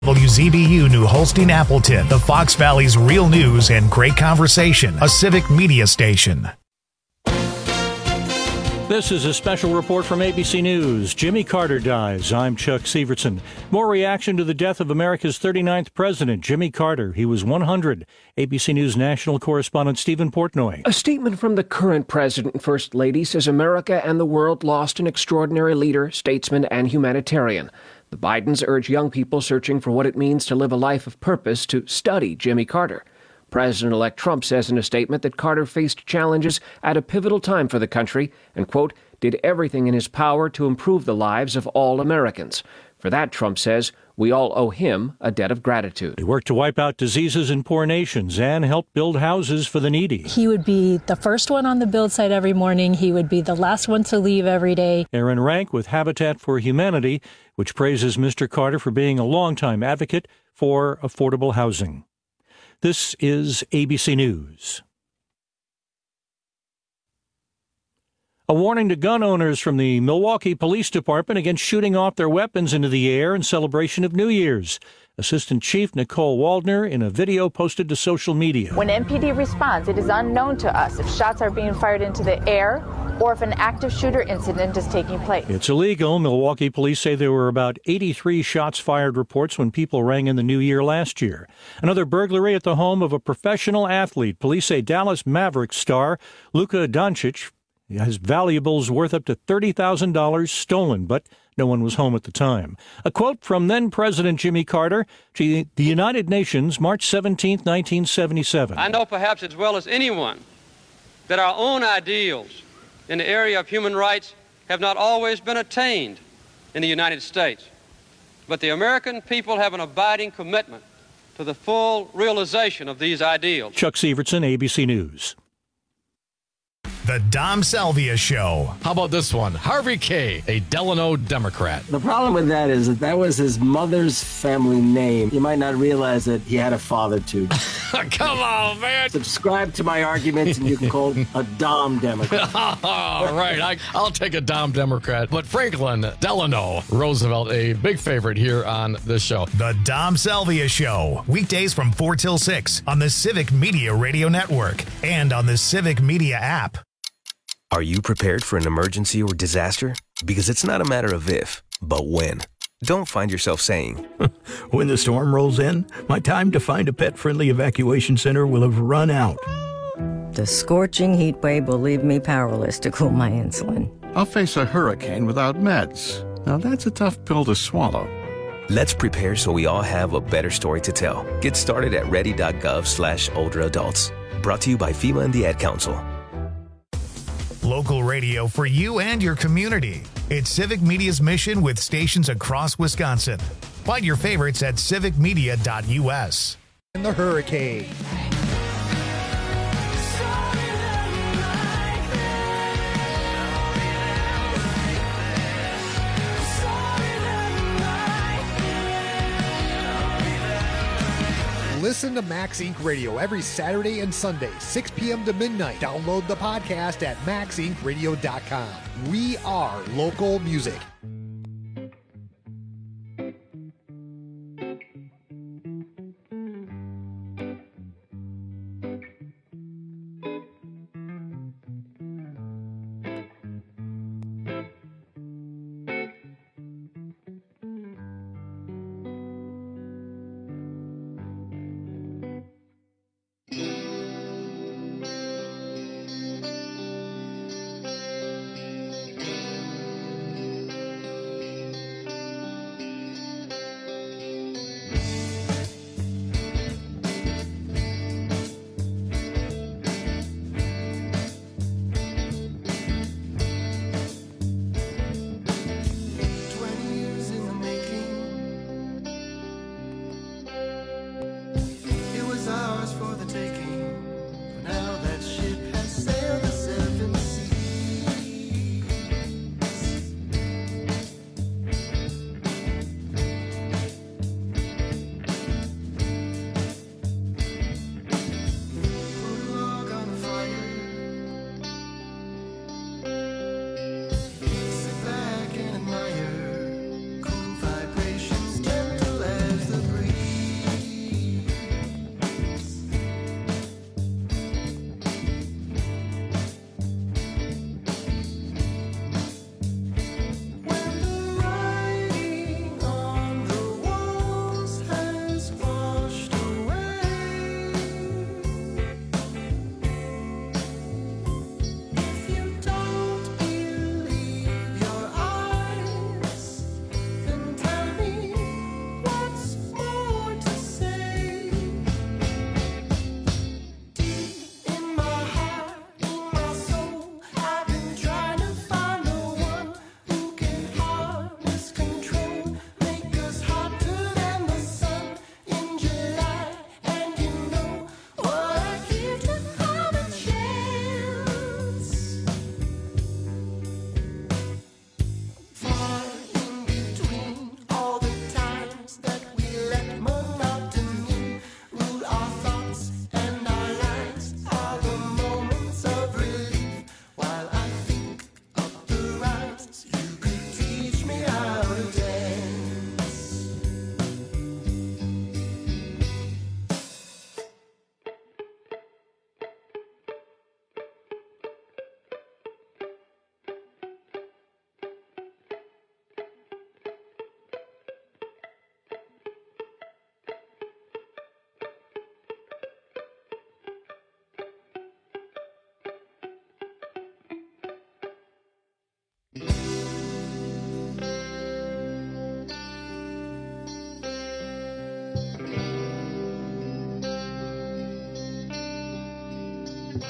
WZBU New Holstein Appleton, the Fox Valley's real news and great conversation, a civic media station. This is a special report from ABC News. Jimmy Carter dies. I'm Chuck Severson. More reaction to the death of America's 39th president, Jimmy Carter. He was 100. ABC News national correspondent Stephen Portnoy. A statement from the current president and first lady says America and the world lost an extraordinary leader, statesman, and humanitarian. The Bidens urge young people searching for what it means to live a life of purpose to study Jimmy Carter. President-elect Trump says in a statement that Carter faced challenges at a pivotal time for the country and, quote, did everything in his power to improve the lives of all Americans. For that, Trump says, we all owe him a debt of gratitude. He worked to wipe out diseases in poor nations and help build houses for the needy. He would be the first one on the build site every morning. He would be the last one to leave every day. Aaron Rank with Habitat for Humanity, which praises Mr. Carter for being a longtime advocate for affordable housing. This is ABC News. A warning to gun owners from the Milwaukee Police Department against shooting off their weapons into the air in celebration of New Year's. Assistant Chief Nicole Waldner in a video posted to social media. When MPD responds, it is unknown to us if shots are being fired into the air or if an active shooter incident is taking place. It's illegal. Milwaukee police say there were about 83 shots fired reports when people rang in the new year last year. Another burglary at the home of a professional athlete. Police say Dallas Mavericks star Luka Doncic has valuables worth up to $30,000 stolen, but no one was home at the time. A quote from then-President Jimmy Carter to the United Nations, March 17, 1977. I know perhaps as well as anyone that our own ideals in the area of human rights have not always been attained in the United States. But the American people have an abiding commitment to the full realization of these ideals. Chuck Severson, ABC News. The Dom Salvia Show. How about this one? Harvey Kaye, a Delano Democrat. The problem with that is that was his mother's family name. You might not realize that he had a father, too. Come on, man. Subscribe to my arguments and you can call a Dom Democrat. All right, I'll take a Dom Democrat. But Franklin Delano Roosevelt, a big favorite here on this show. The Dom Salvia Show. Weekdays from 4 till 6 on the Civic Media Radio Network and on the Civic Media app. Are you prepared for an emergency or disaster? Because it's not a matter of if, but when. Don't find yourself saying, when the storm rolls in, my time to find a pet-friendly evacuation center will have run out. The scorching heat wave will leave me powerless to cool my insulin. I'll face a hurricane without meds. Now that's a tough pill to swallow. Let's prepare so we all have a better story to tell. Get started at ready.gov/older adults. Brought to you by FEMA and the Ad Council. Local radio for you and your community. It's Civic Media's mission with stations across Wisconsin. Find your favorites at civicmedia.us. And the hurricane. Listen to Max Inc. Radio every Saturday and Sunday, 6 p.m. to midnight. Download the podcast at maxincradio.com. We are local music.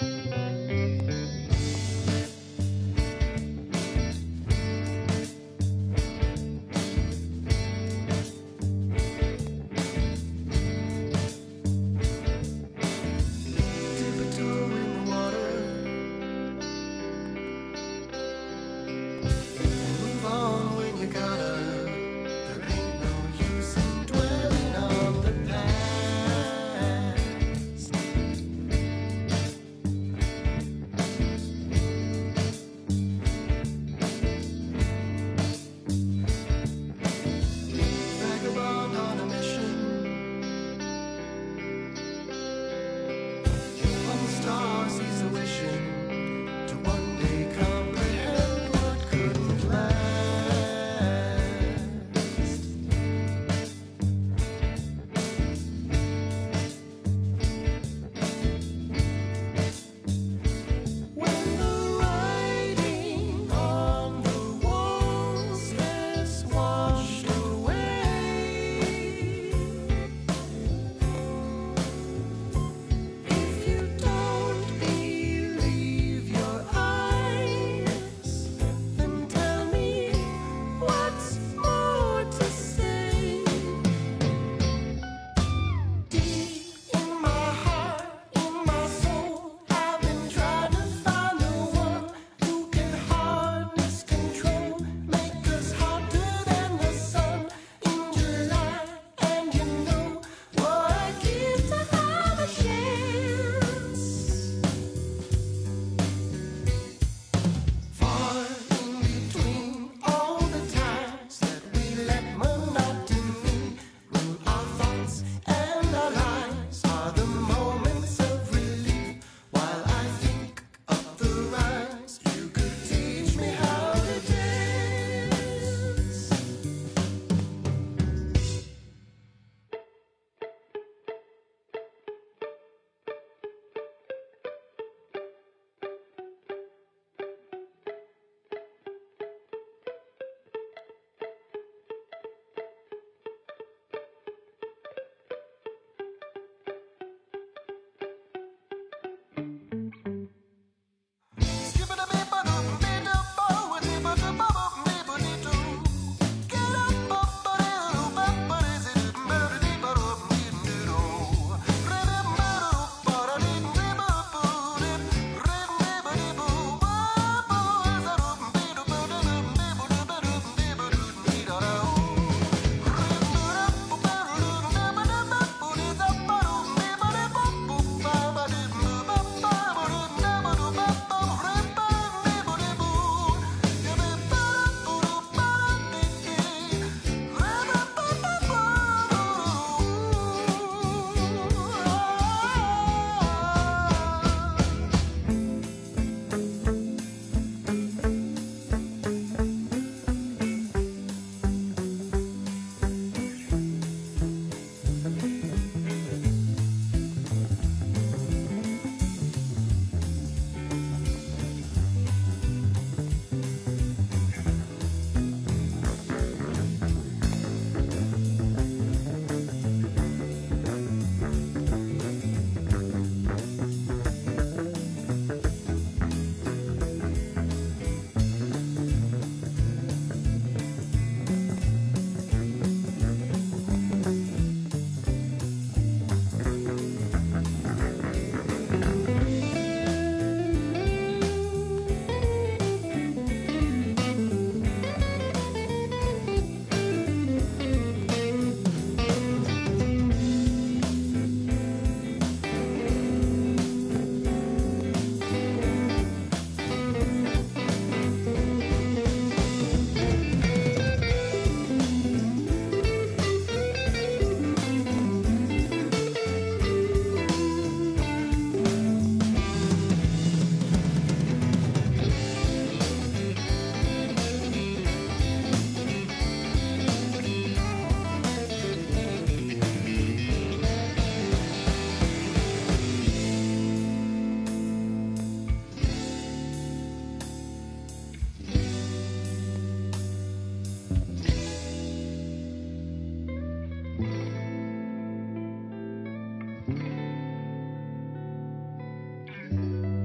you.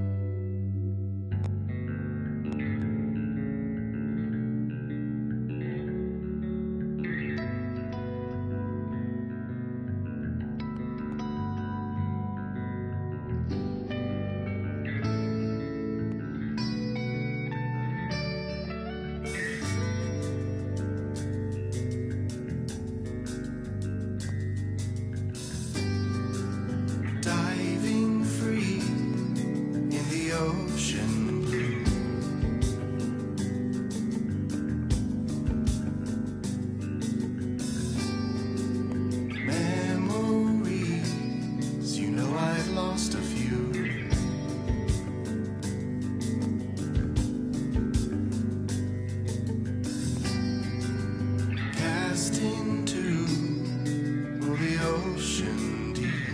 ocean deep.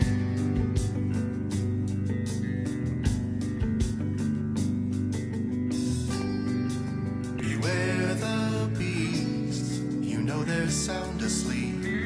Beware the beast, you know they're sound asleep.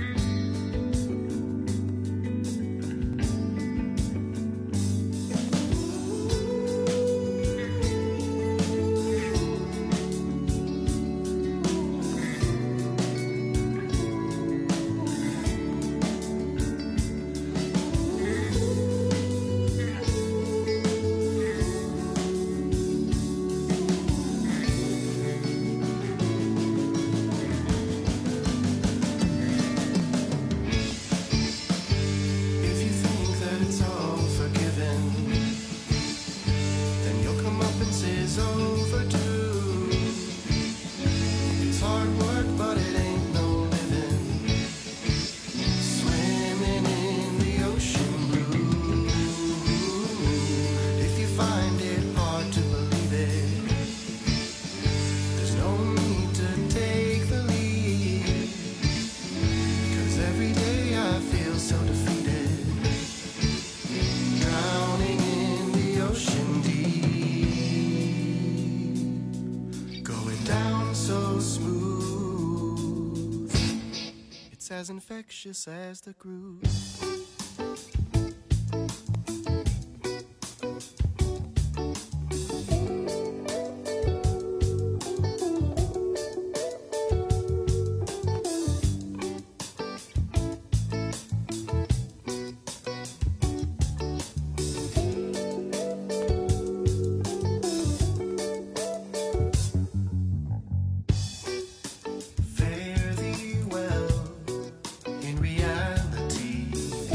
As infectious as the groove. Fare thee well in reality.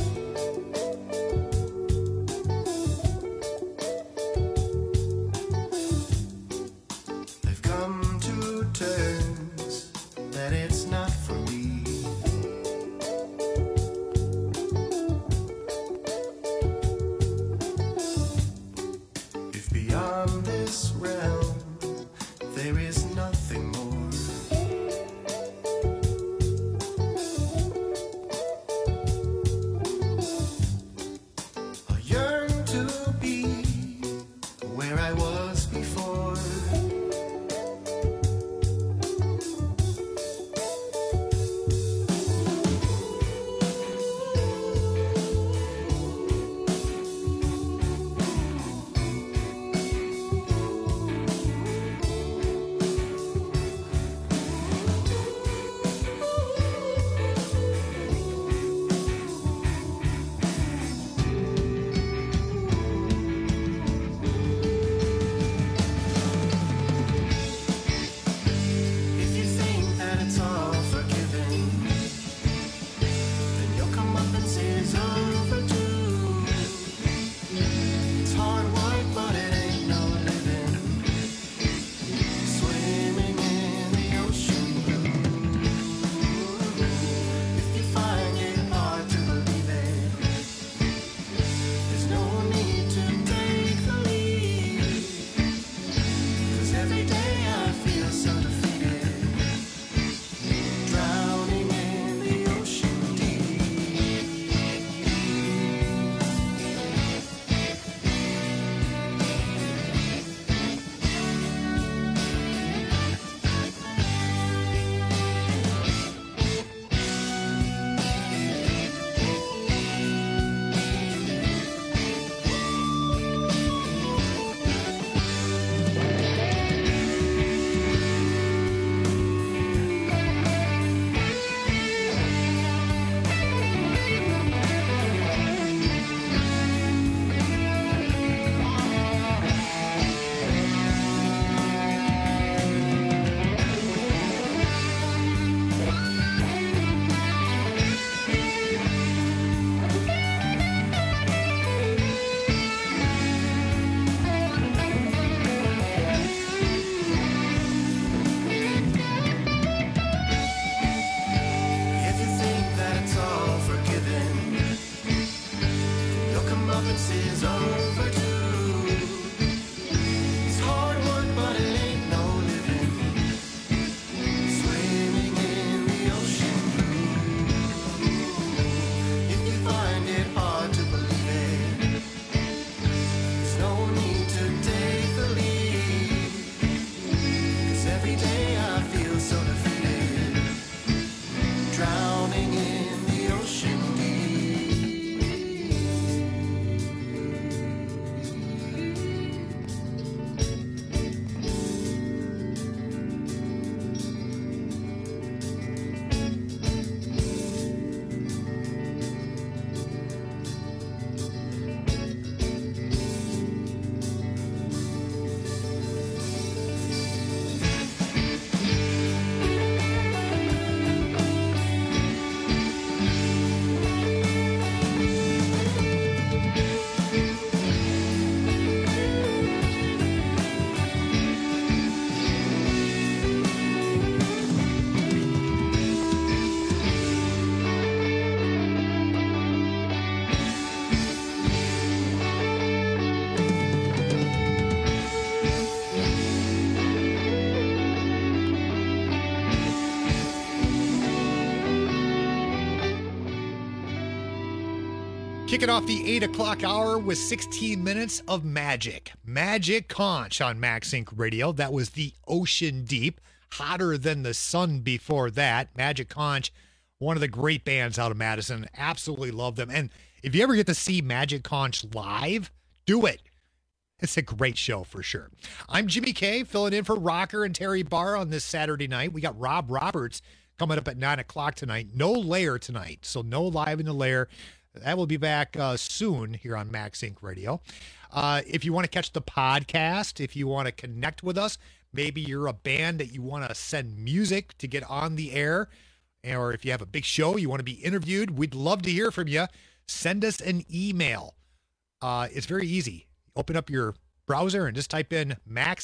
Kicking off the 8 o'clock hour with 16 minutes of Magic. Magic Conch on Max Inc. Radio. That was The Ocean Deep. Hotter Than the Sun before that. Magic Conch, one of the great bands out of Madison. Absolutely love them. And if you ever get to see Magic Conch live, do it. It's a great show for sure. I'm Jimmy K, filling in for Rocker and Terry Barr on this Saturday night. We got Rob Roberts coming up at 9 o'clock tonight. No Lair tonight, so no Live in the Lair. That will be back soon here on Max Inc. Radio. If you want to catch the podcast, if you want to connect with us, maybe you're a band that you want to send music to get on the air, or if you have a big show, you want to be interviewed, we'd love to hear from you. Send us an email. It's very easy. Open up your browser and just type in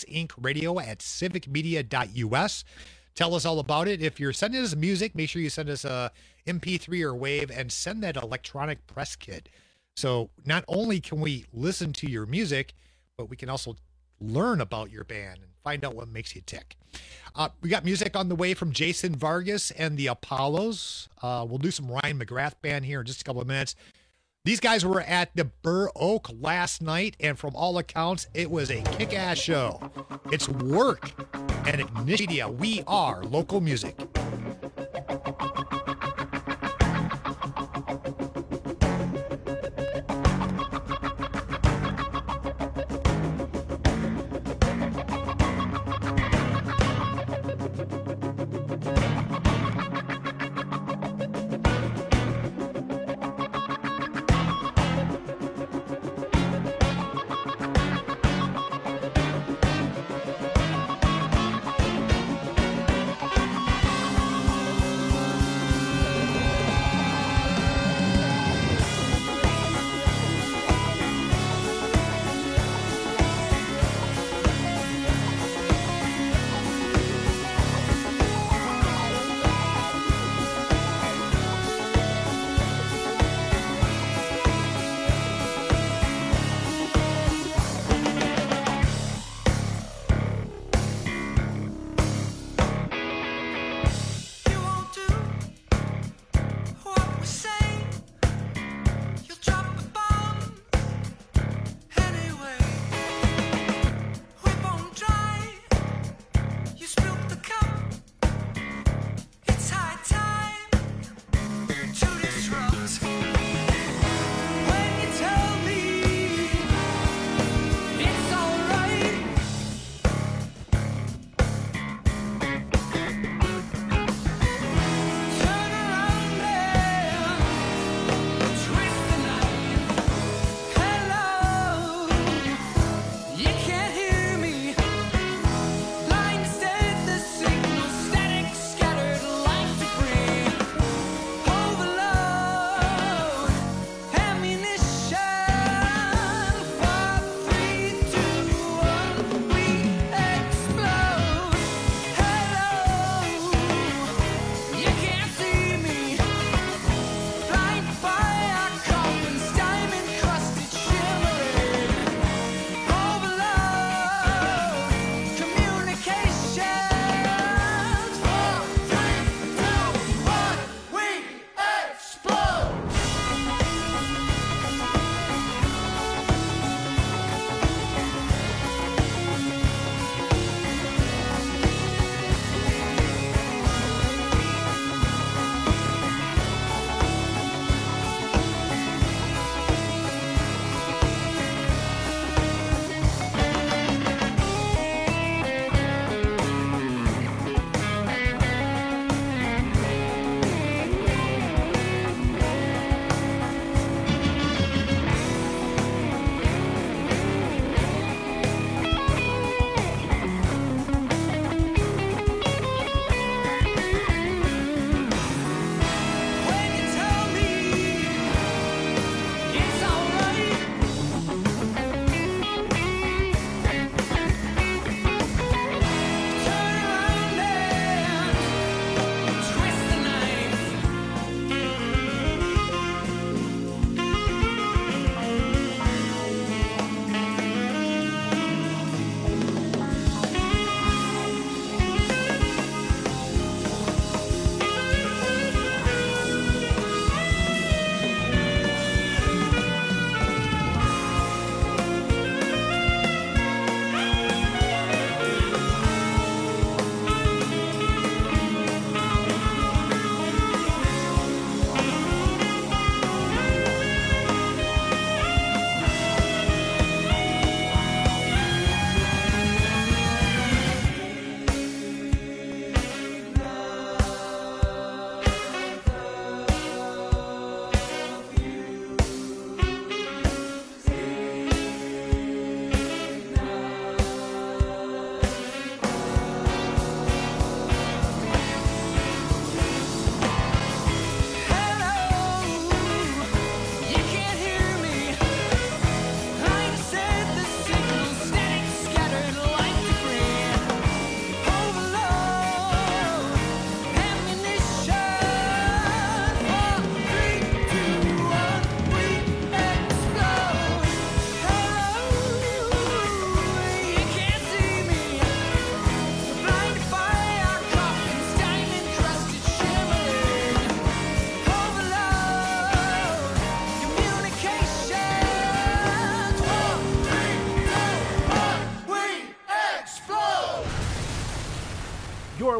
maxincradio@civicmedia.us. Tell us all about it. If you're sending us music, make sure you send us a MP3 or WAV and send that electronic press kit. So not only can we listen to your music, but we can also learn about your band and find out what makes you tick. We got music on the way from Jason Vargas and the Apollos. We'll do some Ryan McGrath Band here in just a couple of minutes. These guys were at the Burr Oak last night, and from all accounts, it was a kick-ass show. It's Work and Ignition Media. We are local music.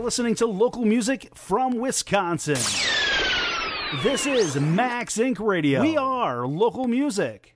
listening to local music from Wisconsin. This is Max Inc. Radio. We are local music.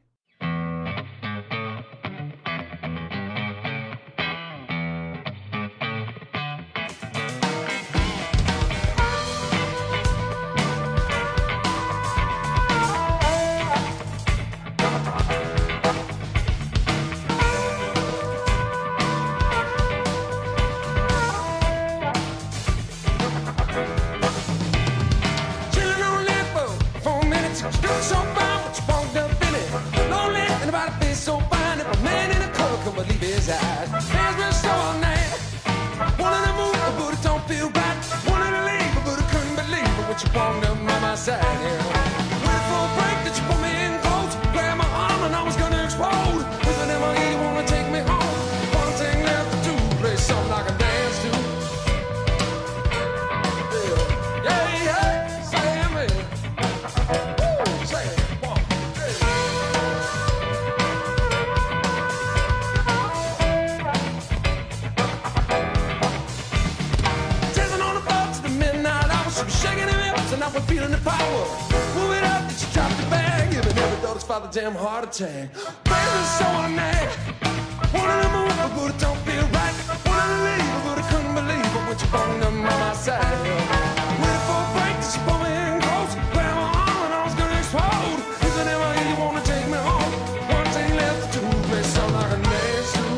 Damn heart attack. Baby, so I'm mad. Wanted to move, but it don't feel right. Wanted to leave, but I couldn't believe it when you phoned them on my side. Waiting for a break, she pulled me in close. Grabbed my arm and I was gonna explode. Is it ever you wanna take me home? One thing left to do, play something like a dance to.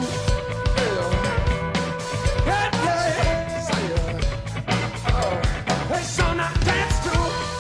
Yeah, yeah, say play something like a dance to.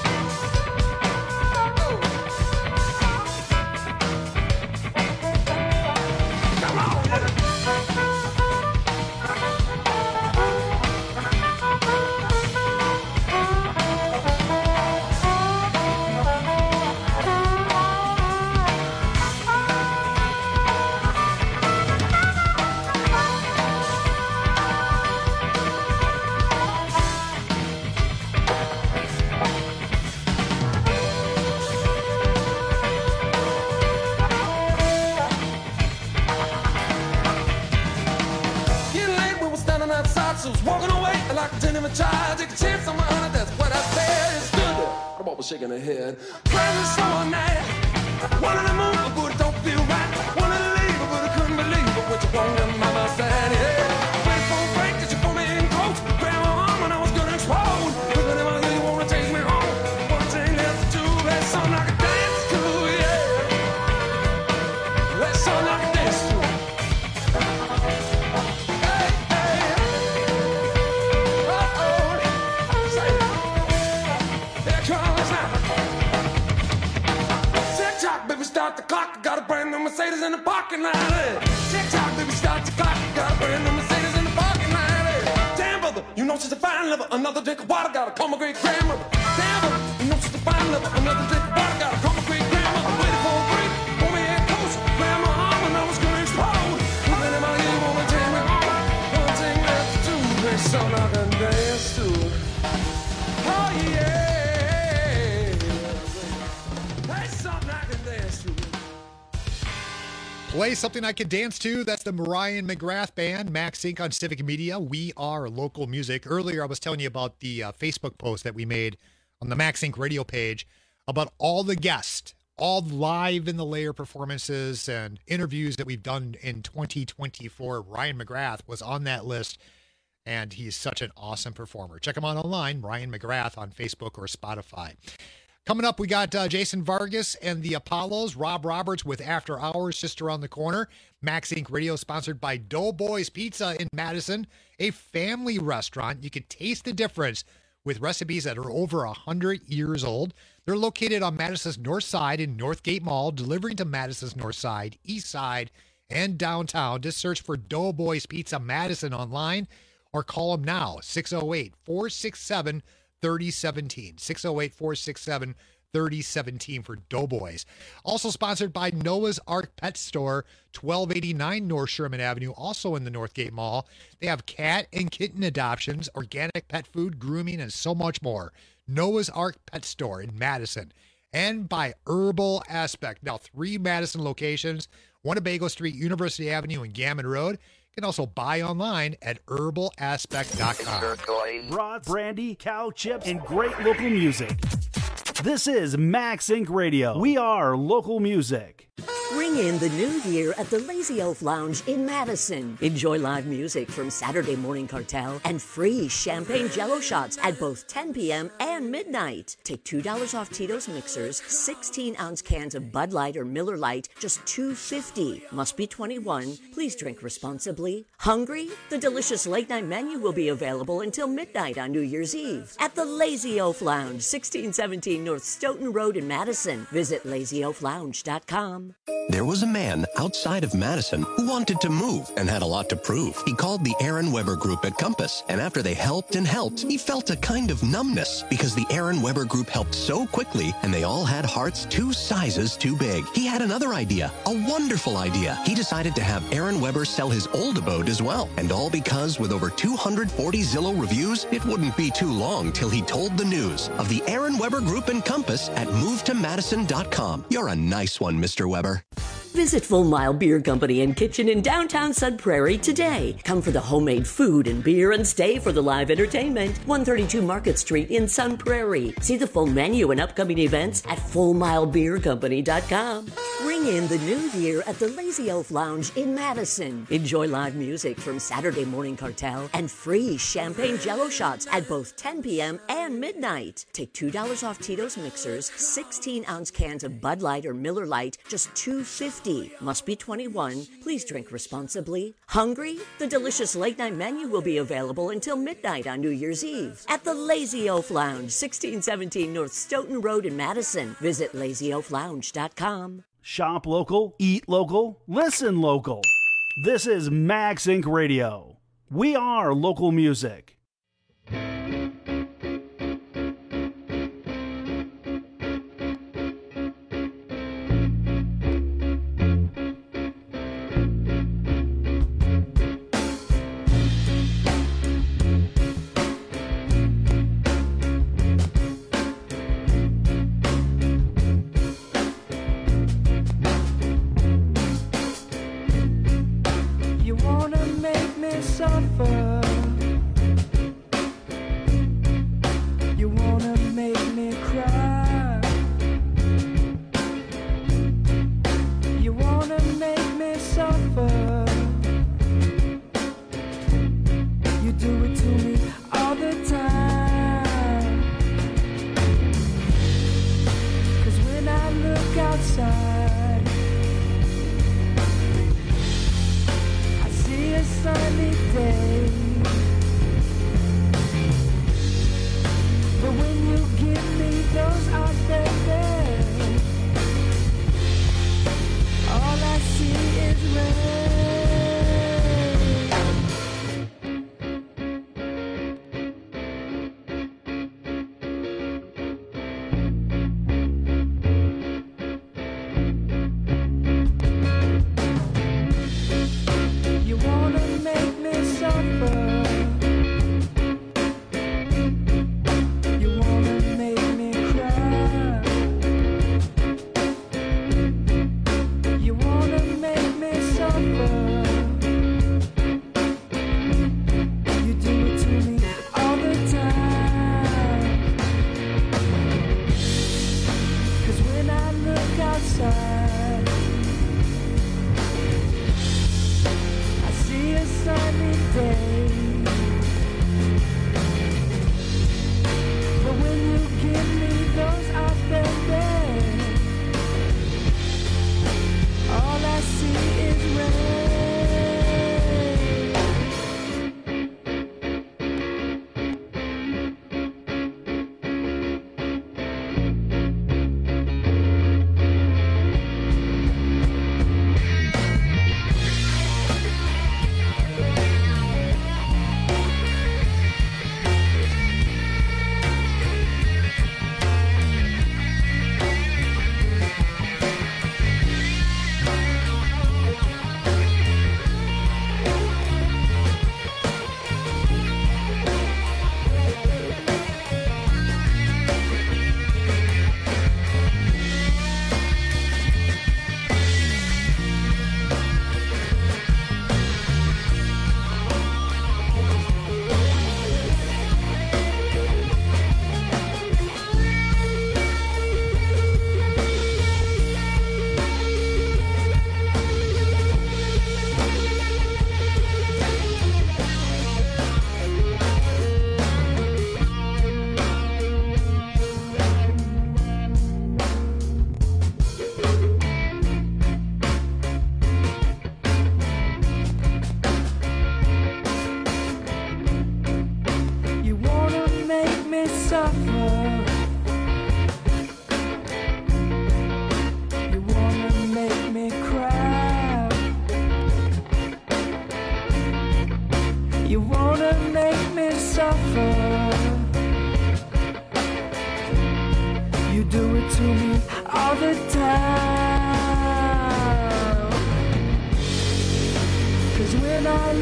Shaking her head. Crazy, so I'm mad. Wanted to move, but it don't feel right. Wanted to leave, but I couldn't believe it. What you want to mama said, yeah. Wait for a break, did you pull me in close? Grab my arm and I was gonna explode. But whenever you wanna take me home, one thing left to do. Let's something like a dance to, yeah. Let's something like a dance to. Hey, hey. Say it. Here comes now. Tick-tock, baby, start the clock. Got a brand new Mercedes in the parking lot. Tick-tock, baby, start the clock. Got a brand new Mercedes in the parking lot. Damn, brother, you know she's a fine lover. Another drink of water, gotta call my great grandmother. Damn, brother, you know she's a fine lover. Another drink of water, gotta call my great grandmother. Waiting for a break, pull me in close. Grab my arm and I was gonna explode. Moving in my ear, wanna take me home. One thing left to do, there's something I can dance to. Oh, yeah. Play something I can dance to. That's the Mariah McGrath Band, Max Inc. on Civic Media. We are local music. Earlier, I was telling you about the Facebook post that we made on the Max Inc. radio page about all the guests, all live in the layer performances and interviews that we've done in 2024. Ryan McGrath was on that list, and he's such an awesome performer. Check him out online, Ryan McGrath on Facebook or Spotify. Coming up, we got Jason Vargas and the Apollos. Rob Roberts with After Hours just around the corner. Max Inc. Radio sponsored by Doughboys Pizza in Madison, a family restaurant. You can taste the difference with recipes that are over 100 years old. They're located on Madison's north side in Northgate Mall, delivering to Madison's north side, east side, and downtown. Just search for Doughboys Pizza Madison online or call them now, 608-467-3017. 608-467-3017 for Doughboys. Also sponsored by Noah's Ark Pet Store, 1289 North Sherman Avenue, also in the Northgate Mall. They have cat and kitten adoptions, organic pet food, grooming, and so much more. Noah's Ark Pet Store in Madison. And by Herbal Aspect. Now, 3 Madison locations, Winnebago Street, University Avenue, and Gammon Road. You can also buy online at herbalaspect.com. Brats, brandy, cow chips, and great local music. This is Max Inc. Radio. We are local music. Ring in the new year at the Lazy Oaf Lounge in Madison. Enjoy live music from Saturday Morning Cartel and free champagne jello shots at both 10 p.m. and midnight. Take $2 off Tito's mixers, 16-ounce cans of Bud Light or Miller Lite, just $2.50. Must be 21. Please drink responsibly. Hungry? The delicious late-night menu will be available until midnight on New Year's Eve at the Lazy Oaf Lounge, 1617 North Stoughton Road in Madison. Visit lazyoaflounge.com. There was a man outside of Madison who wanted to move and had a lot to prove. He called the Aaron Weber Group at Compass, and after they helped and helped, he felt a kind of numbness because the Aaron Weber Group helped so quickly, and they all had hearts 2 sizes too big. He had another idea, a wonderful idea. He decided to have Aaron Weber sell his old abode as well, and all because with over 240 Zillow reviews, it wouldn't be too long till he told the news of the Aaron Weber Group and Compass at movetomadison.com. You're a nice one, Mr. Weber. Visit Full Mile Beer Company and Kitchen in downtown Sun Prairie today. Come for the homemade food and beer and stay for the live entertainment. 132 Market Street in Sun Prairie. See the full menu and upcoming events at FullMileBeerCompany.com. Ring in the new year at the Lazy Oaf Lounge in Madison. Enjoy live music from Saturday Morning Cartel and free champagne jello shots at both 10 p.m. and midnight. Take $2 off Tito's mixers, 16-ounce cans of Bud Light or Miller Lite, just $2.50. Must be 21. Please drink responsibly. Hungry? The delicious late-night menu will be available until midnight on New Year's Eve at the Lazy Oaf Lounge, 1617 North Stoughton Road in Madison. Visit lazyoaflounge.com. Shop local, eat local, listen local. This is Max Inc. Radio. We are local music.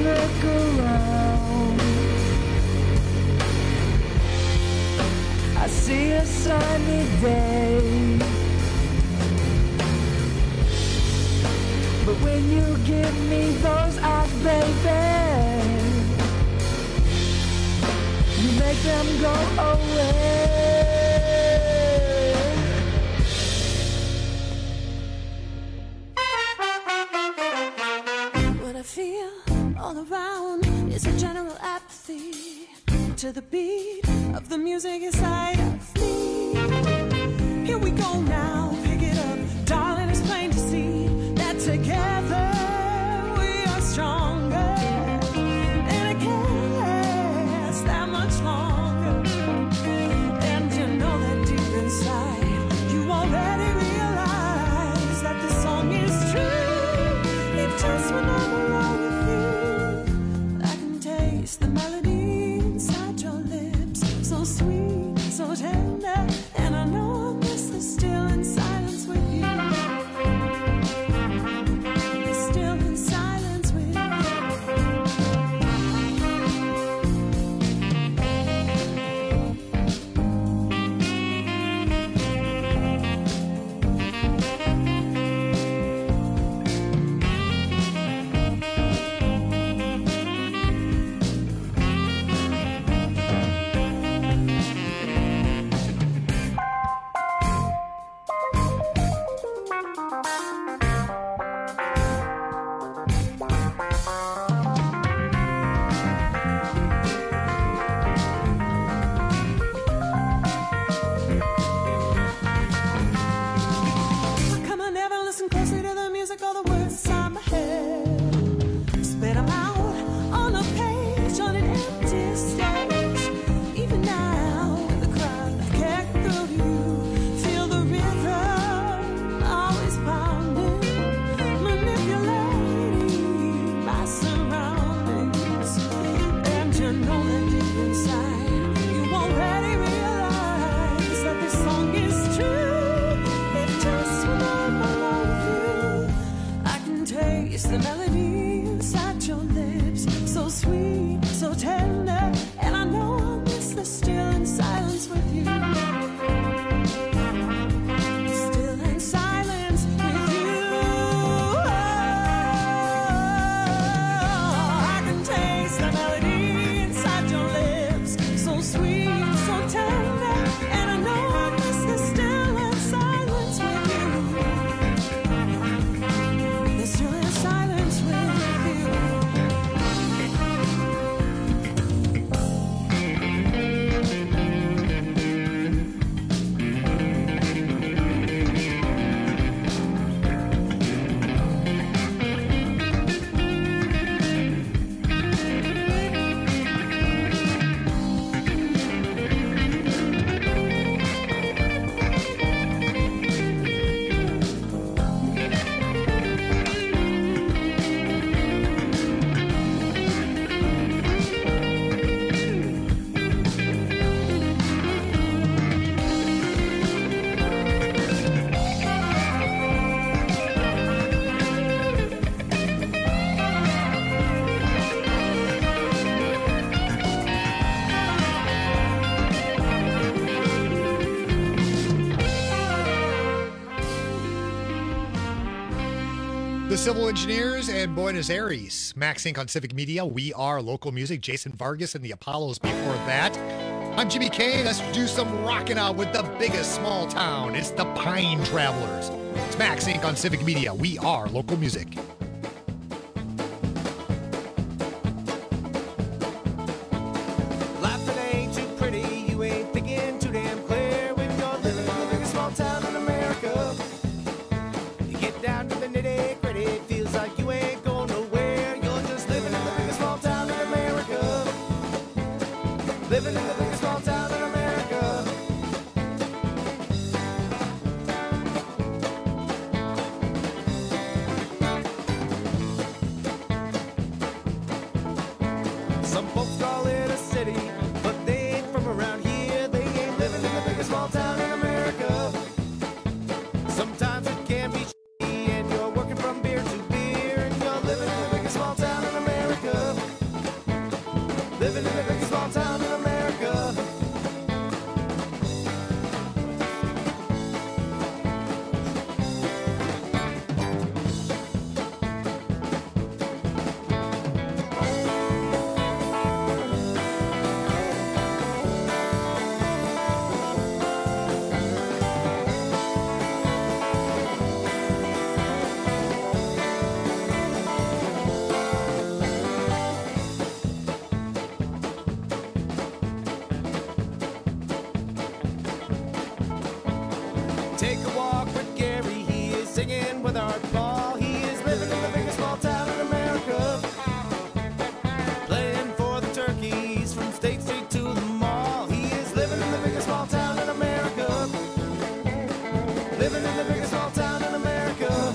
look around, I see a sunny day. But when you give me those eyes, baby, you make them go away. What I feel all around is a general apathy to the beat of the music inside of me. Here we go now, pick it up, darling, it's plain to see that together we are stronger, and it can't last that much longer. And you know that deep inside, you already realize that this song is true. It just when I'm alone with you, I can taste the melody inside your lips, so sweet, so tender, and I know I'll miss the still in silence with you. Still in silence with you. Come on, never listen closely to the music or the words inside my head. Spit them out on a page on an empty stage. Even now, in the crowd, I can't through you. Feel the rhythm always pounding, manipulating my surroundings. And you know that deep inside, you already realize that this song is true. Just when I'm alone with you, I can taste the melody inside your lips, so sweet, so tender, and I know I'll miss the still in silence with you. Still in silence with you. I can taste the melody inside your lips, so sweet, so tender, and I know I'll miss the still in silence with you. The still in silence with you. The Civil Engineers and Buenos Aires. Max Inc. on Civic Media. We are local music. Jason Vargas and the Apollos before that. I'm Jimmy K. Let's do some rocking out with the biggest small town. It's the Pine Travelers. It's Max Inc. on Civic Media. We are local music. Life that ain't too pretty, you ain't thinking too damn clear when you're living in the biggest small town in America. You get down to the nitty gritty, it feels like you ain't going nowhere. You're just living in the biggest small town in America. Living in the biggest small town in America. Some folks call it a city, but they ain't from around here. They ain't living in the biggest small town in America. Sometimes it can be shitty, and you're working from beer to beer, and you're living in the biggest small town in America. playing with Art Ball. He is living in the biggest small town in America, playing for the Turkeys from State Street to the mall. He is living in the biggest small town in America, living in the biggest small town in America.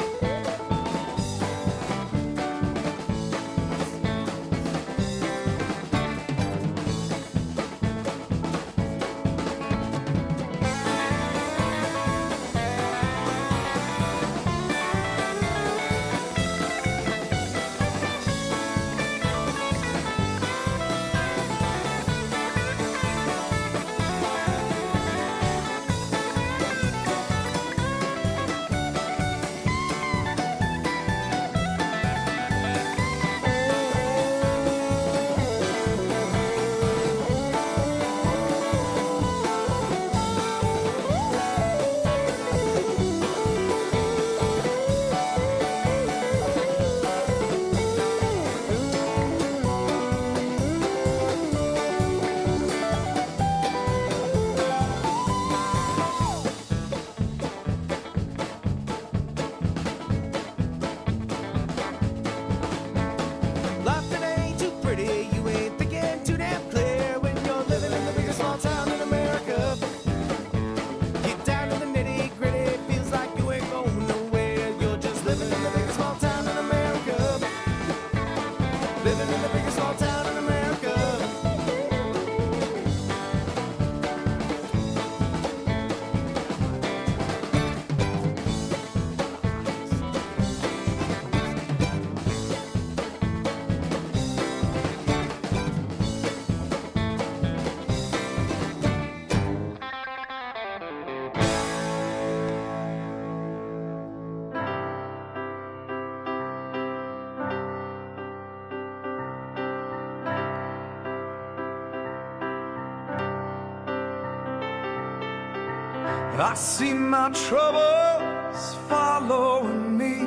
I see my troubles following me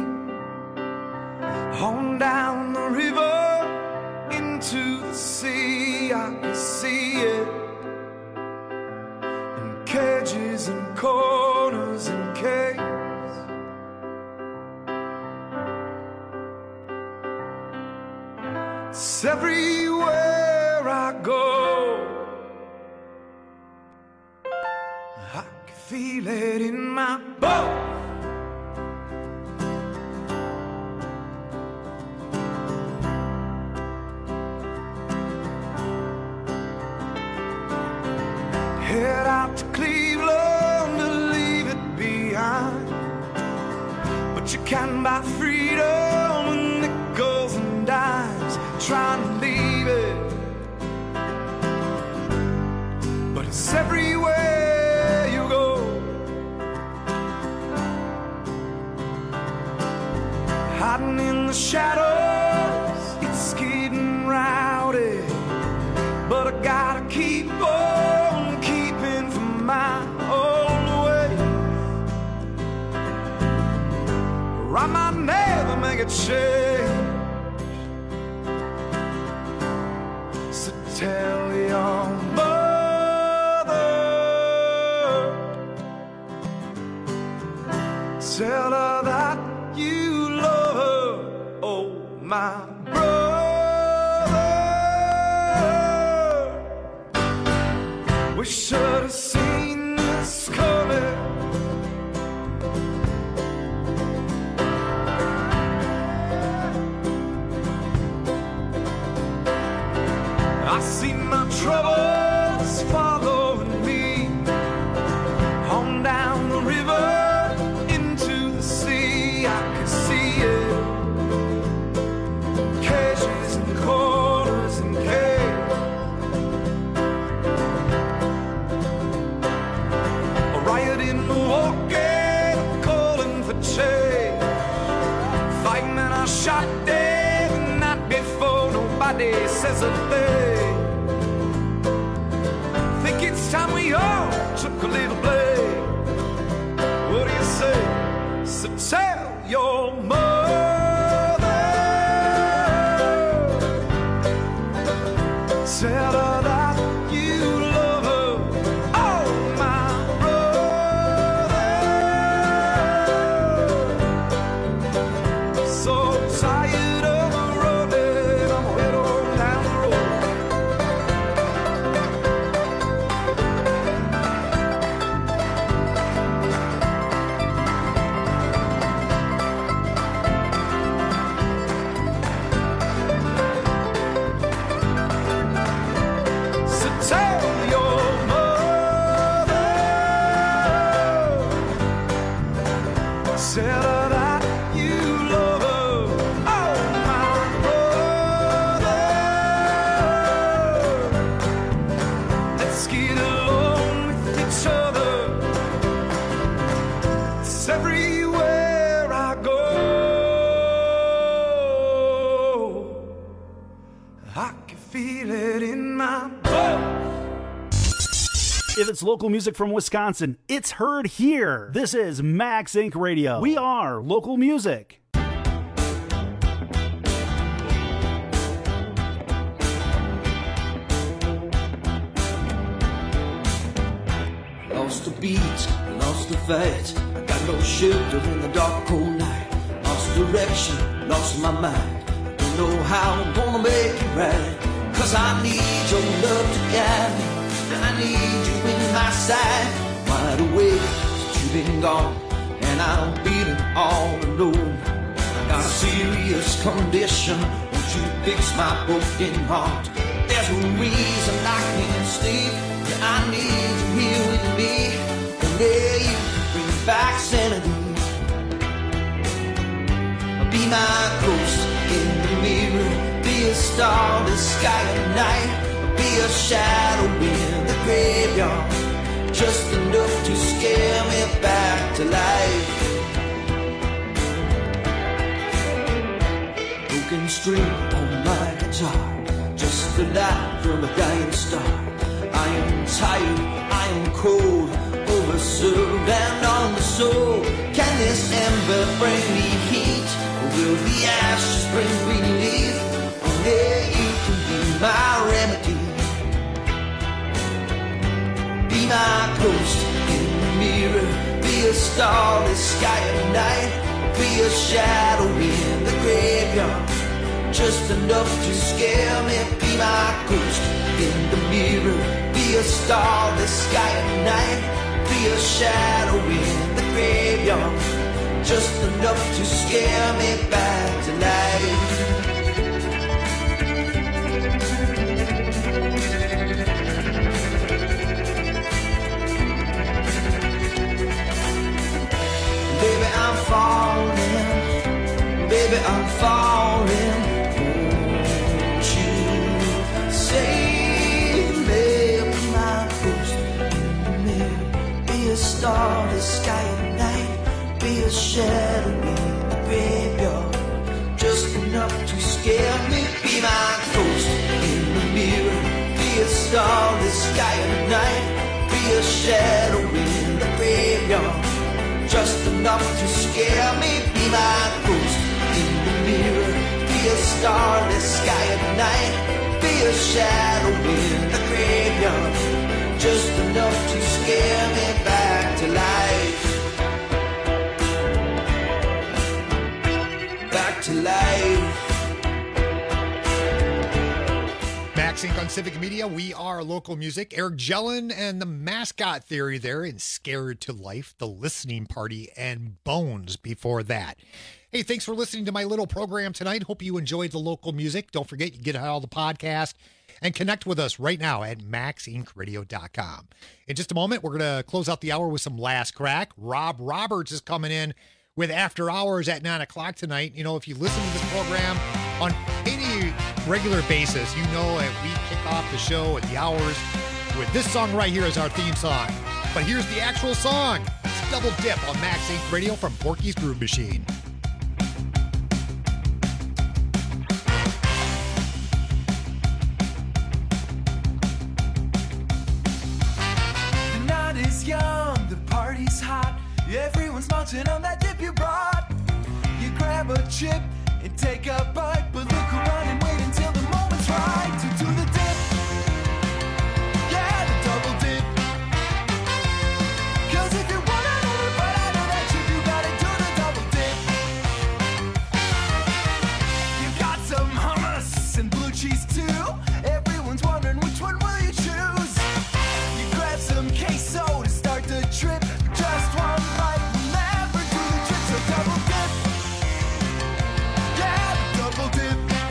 on down the river into the sea. I can see it in cages and corners and caves. It's everywhere I go. Feel it in my bones. Head out to Cleveland to leave it behind, but you can buy freedom with nickels and dimes. Trying to leave it, but it's everywhere. Hiding in the shadows, it's getting rowdy, but I gotta keep on keeping from my own way, or I might never make a change. So tell your mother, tell her that you love her, oh my brother. We should have seen this coming. I see my troubles following me on down the river. Shot dead the night before, nobody says a thing. Think it's time we all took a little blame. What do you say? So tell your mother, tell her that you love her, oh my brother. settle that you love her. Oh, my brother, let's get along with each other. It's everywhere I go. I can feel it in my bones. If it's local music from Wisconsin, it's heard here. This is Max Inc. Radio. We are local music. Lost the beat, lost the fight. I got no shelter in the dark, cold night. Lost direction, lost my mind. Don't know how I'm gonna make it right. 'Cause I need your love to guide me. I need you in my side. Wide awake since you've been gone, and I'm feeling all alone. I got a serious condition. Won't you fix my broken heart? There's a reason I can't sleep. Yeah, I need you here with me. Only you bring back sanity. Be my ghost in the mirror. Be a star in the sky at night. Be a shadow in the graveyard. Just enough to scare me back to life. Broken string on my guitar. Just the light from a dying star. I am tired, I am cold, overserved and on the soul. Can this ember bring me heat? Or will the ashes bring relief? Only you can be my remedy. Be my ghost in the mirror. Be a star in the sky at night. Be a shadow in the graveyard. Just enough to scare me. Be my ghost in the mirror. Be a star in the sky at night. Be a shadow in the graveyard. Just enough to scare me back to life. Baby, I'm falling. Baby, I'm falling. Won't you save me? Be my ghost in the mirror. Be a star in the sky at night. Be a shadow in the graveyard. Just enough to scare me. Be my ghost in the mirror. Be a star in the sky at night. Be a shadow in the graveyard. Just enough to scare me. Be my ghost in the mirror. Be a star in the sky at night. Be a shadow in the graveyard. Just enough to scare me back to life. Back to life. Max Inc. on Civic Media. We are local music. Eric Jellin and the Mascot Theory there in Scared to Life, The Listening Party, and Bones before that. Hey, thanks for listening to my little program tonight. Hope you enjoyed the local music. Don't forget, you get all the podcasts and connect with us right now at maxincradio.com. In just a moment, we're going to close out the hour with some Last Crack. Rob Roberts is coming in with After Hours at 9 o'clock tonight. You know, if you listen to this program on any regular basis, you know that we kick off the show at the hours with this song right here as our theme song. But here's the actual song. It's Double Dip on Max Inc. Radio from Porky's Groove Machine. The night is young, the party's hot. Everyone's munching on that dip you brought. You grab a chip and take a bite, but look around and wait until the moment's right to do the dip. Yeah, the double dip. 'Cause if you wanna know the bite out of that chip, you gotta do the double dip. You got some hummus and blue cheese too. Everyone's wondering which one will you choose. You grab some queso to start the trip. Just one bite will never do the trick, so double dip. Yeah, double dip.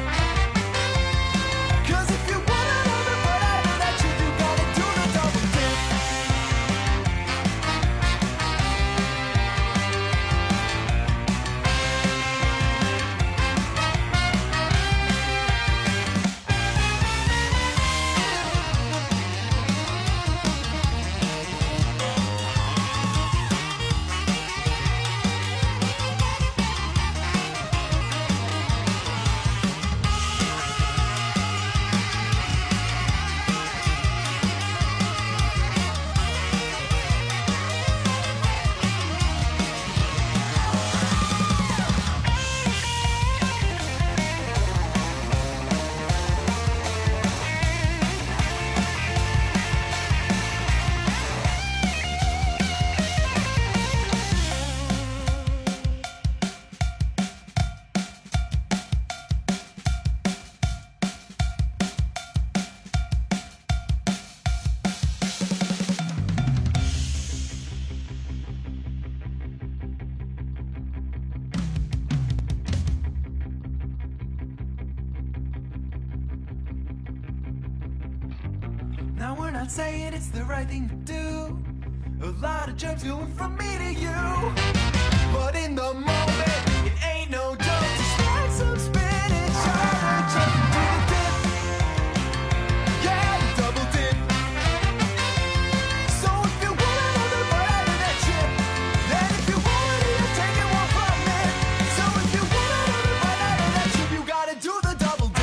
Now we're not saying it's the right thing to do. A lot of germs going from me to you. But in the moment, it ain't no joke to stack some spinach on a jump into the dip. Yeah, double dip. So if you want another bite out of that chip, then if you want it, you're taking one from me. So if you want another bite out of that chip, you gotta do the double dip.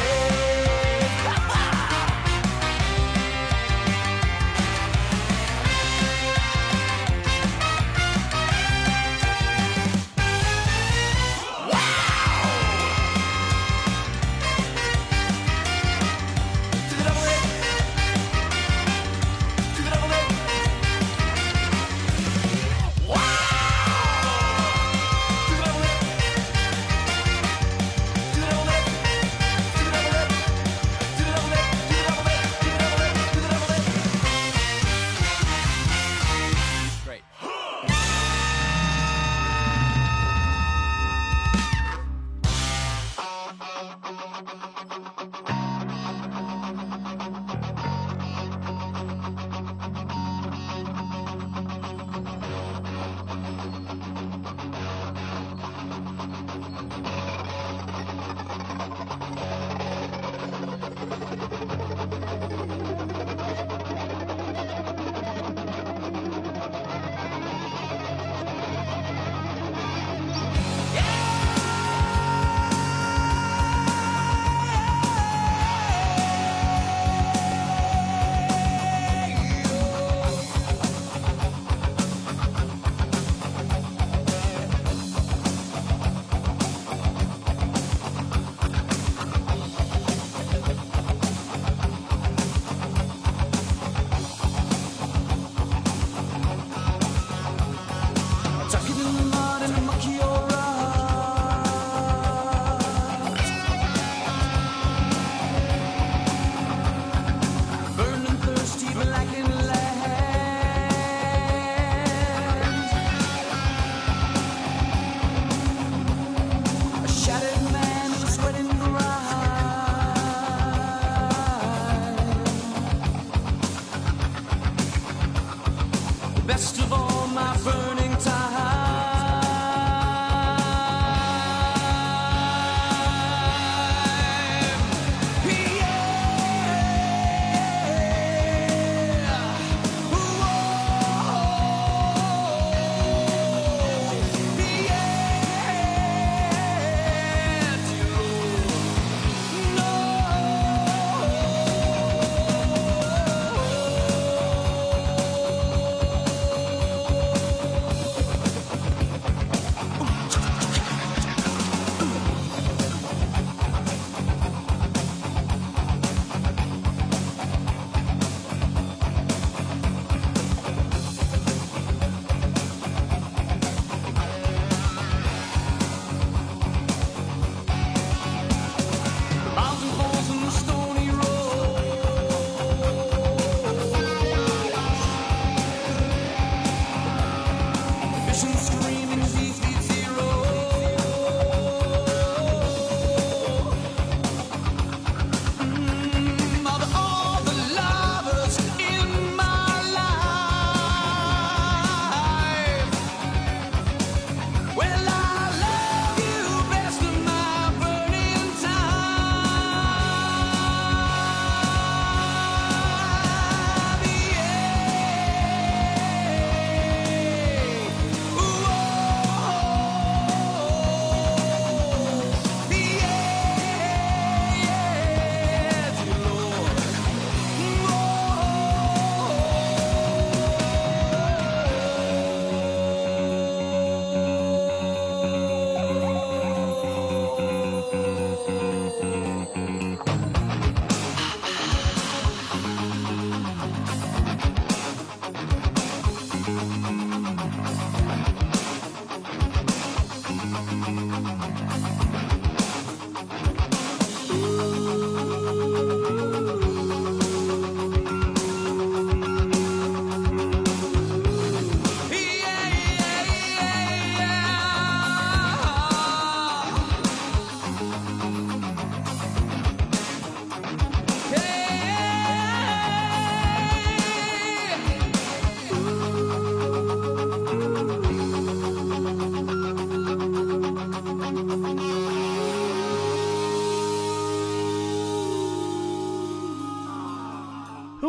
Best of all my burning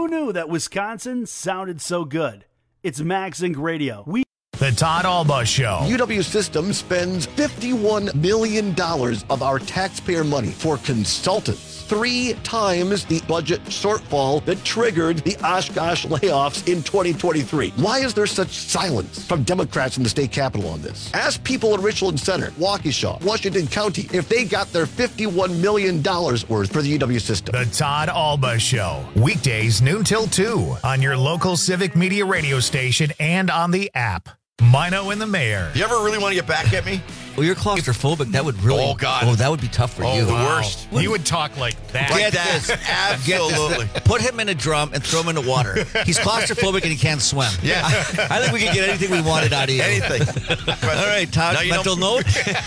Who knew that Wisconsin sounded so good? It's MagZinc Radio. The Todd Alba Show. UW System spends $51 million of our taxpayer money for consultants. 3 times the budget shortfall that triggered the Oshkosh layoffs in 2023. Why is there such silence from Democrats in the state capitol on this? Ask people in Richland Center, Waukesha, Washington County, if they got their $51 million worth for the UW System. The Todd Alba Show. Weekdays noon till 2 on your local Civic Media radio station and on the app. Mino and the Mayor. You ever really want to get back at me? Well, you're claustrophobic. That would really... Oh, God. Oh, that would be tough for you. The worst. You would talk like that. Like that. Absolutely. Get this. Put him in a drum and throw him in the water. He's claustrophobic and he can't swim. Yeah. I think we can get anything we wanted out of you. Anything. All right, Todd, mental note.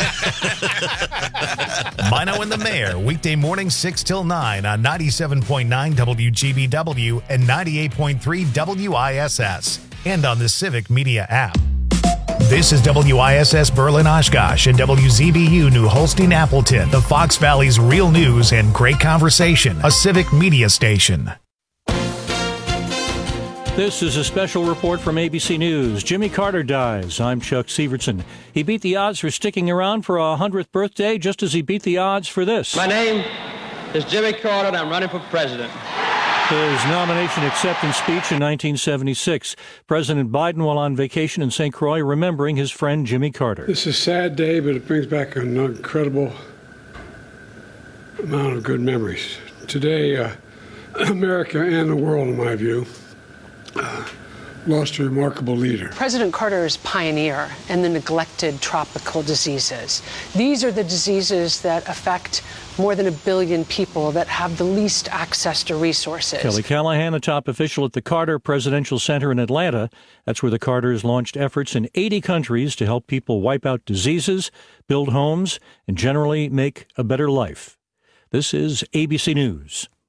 Mino and the Mayor, weekday morning 6 till 9 on 97.9 WGBW and 98.3 WISS. And on the Civic Media app. This is WISS Berlin Oshkosh and WZBU New Holstein Appleton, the Fox Valley's real news and great conversation, a Civic Media station. This is a special report from ABC News. Jimmy Carter dies. I'm Chuck Sievertson. He beat the odds for sticking around for a 100th birthday just as he beat the odds for this. My name is Jimmy Carter, and I'm running for president. His nomination acceptance speech in 1976. President Biden, while on vacation in St. Croix, remembering his friend Jimmy Carter. This is a sad day, but it brings back an incredible amount of good memories. Today, America and the world, in my view, lost a remarkable leader. President Carter is pioneer in the neglected tropical diseases. These are the diseases that affect more than 1 billion people that have the least access to resources. Kelly Callahan, a top official at the Carter Presidential Center in Atlanta. That's where the Carters launched efforts in 80 countries to help people wipe out diseases, build homes, and generally make a better life. This is ABC News.